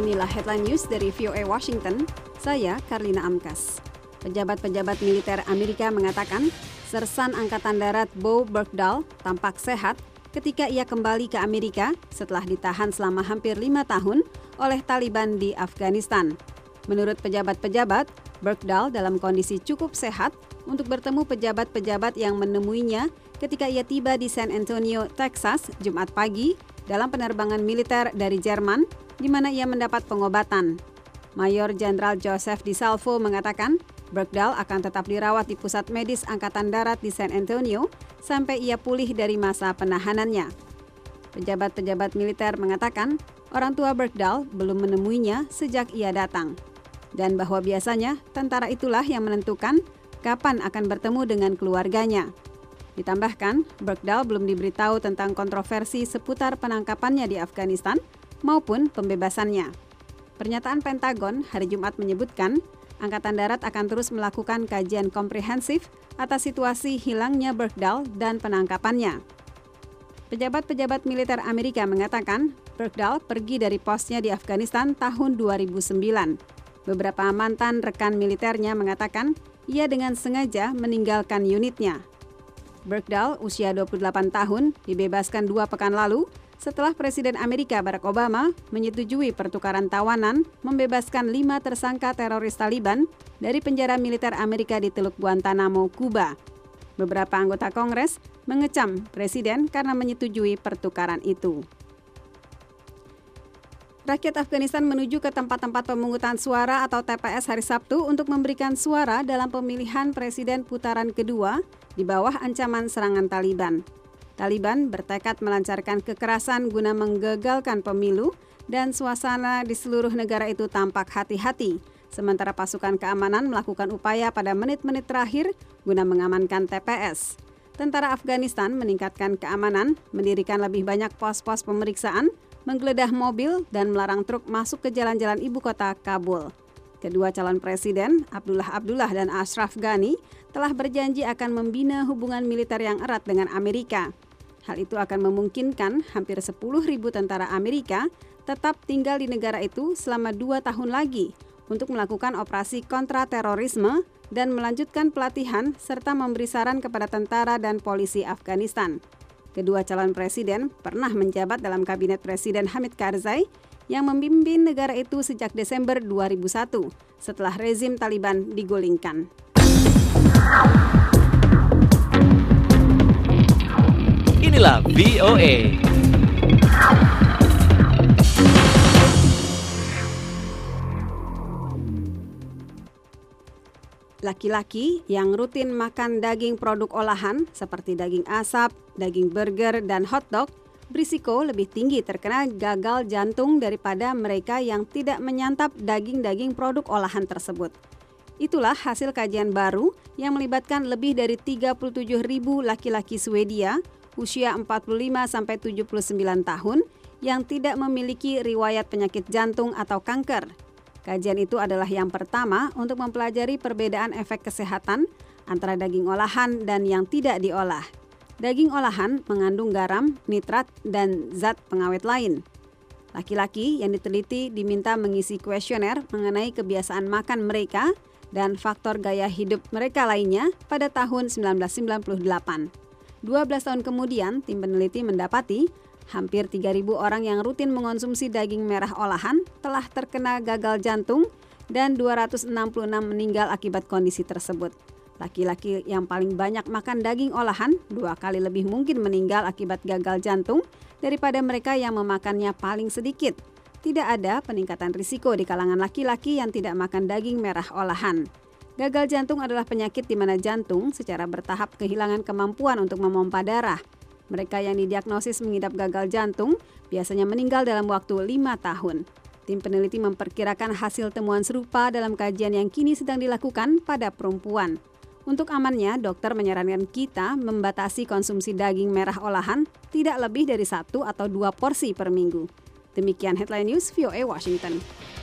Inilah headline news dari VOA Washington, saya Karlina Amkas. Pejabat-pejabat militer Amerika mengatakan Sersan Angkatan Darat Bo Bergdahl tampak sehat ketika ia kembali ke Amerika setelah ditahan selama hampir 5 tahun oleh Taliban di Afghanistan. Menurut pejabat-pejabat, Bergdahl dalam kondisi cukup sehat untuk bertemu pejabat-pejabat yang menemuinya ketika ia tiba di San Antonio, Texas, Jumat pagi dalam penerbangan militer dari Jerman, di mana ia mendapat pengobatan. Mayor Jenderal Joseph DiSalvo mengatakan Bergdahl akan tetap dirawat di Pusat Medis Angkatan Darat di San Antonio sampai ia pulih dari masa penahanannya. Pejabat-pejabat militer mengatakan orang tua Bergdahl belum menemuinya sejak ia datang, dan bahwa biasanya tentara itulah yang menentukan kapan akan bertemu dengan keluarganya. Ditambahkan, Bergdahl belum diberitahu tentang kontroversi seputar penangkapannya di Afghanistan maupun pembebasannya. Pernyataan Pentagon hari Jumat menyebutkan Angkatan Darat akan terus melakukan kajian komprehensif atas situasi hilangnya Bergdahl dan penangkapannya. Pejabat-pejabat militer Amerika mengatakan Bergdahl pergi dari posnya di Afghanistan tahun 2009. Beberapa mantan rekan militernya mengatakan ia dengan sengaja meninggalkan unitnya. Bergdahl, usia 28 tahun, dibebaskan 2 pekan lalu setelah Presiden Amerika Barack Obama menyetujui pertukaran tawanan membebaskan 5 tersangka teroris Taliban dari penjara militer Amerika di Teluk Guantanamo, Kuba. Beberapa anggota Kongres mengecam Presiden karena menyetujui pertukaran itu. Rakyat Afghanistan menuju ke tempat-tempat pemungutan suara atau TPS hari Sabtu untuk memberikan suara dalam pemilihan presiden putaran kedua di bawah ancaman serangan Taliban. Taliban bertekad melancarkan kekerasan guna menggagalkan pemilu dan suasana di seluruh negara itu tampak hati-hati. Sementara pasukan keamanan melakukan upaya pada menit-menit terakhir guna mengamankan TPS. Tentara Afghanistan meningkatkan keamanan, mendirikan lebih banyak pos-pos pemeriksaan, menggeledah mobil dan melarang truk masuk ke jalan-jalan ibu kota Kabul. Kedua calon presiden, Abdullah dan Ashraf Ghani, telah berjanji akan membina hubungan militer yang erat dengan Amerika. Hal itu akan memungkinkan hampir 10.000 tentara Amerika tetap tinggal di negara itu selama 2 tahun lagi untuk melakukan operasi kontra-terorisme dan melanjutkan pelatihan serta memberi saran kepada tentara dan polisi Afghanistan. Kedua calon presiden pernah menjabat dalam kabinet Presiden Hamid Karzai yang memimpin negara itu sejak Desember 2001 setelah rezim Taliban digulingkan. Inilah VOA. Laki-laki yang rutin makan daging produk olahan seperti daging asap, daging burger, dan hotdog berisiko lebih tinggi terkena gagal jantung daripada mereka yang tidak menyantap daging-daging produk olahan tersebut. Itulah hasil kajian baru yang melibatkan lebih dari 37.000 laki-laki Swedia usia 45-79 tahun yang tidak memiliki riwayat penyakit jantung atau kanker. Kajian itu adalah yang pertama untuk mempelajari perbedaan efek kesehatan antara daging olahan dan yang tidak diolah. Daging olahan mengandung garam, nitrat, dan zat pengawet lain. Laki-laki yang diteliti diminta mengisi kuesioner mengenai kebiasaan makan mereka dan faktor gaya hidup mereka lainnya pada tahun 1998. 12 tahun kemudian, tim peneliti mendapati hampir 3.000 orang yang rutin mengonsumsi daging merah olahan telah terkena gagal jantung dan 266 meninggal akibat kondisi tersebut. Laki-laki yang paling banyak makan daging olahan 2 kali lebih mungkin meninggal akibat gagal jantung daripada mereka yang memakannya paling sedikit. Tidak ada peningkatan risiko di kalangan laki-laki yang tidak makan daging merah olahan. Gagal jantung adalah penyakit di mana jantung secara bertahap kehilangan kemampuan untuk memompa darah. Mereka yang didiagnosis mengidap gagal jantung biasanya meninggal dalam waktu 5 tahun. Tim peneliti memperkirakan hasil temuan serupa dalam kajian yang kini sedang dilakukan pada perempuan. Untuk amannya, dokter menyarankan kita membatasi konsumsi daging merah olahan tidak lebih dari 1 atau 2 porsi per minggu. Demikian headline news VOA Washington.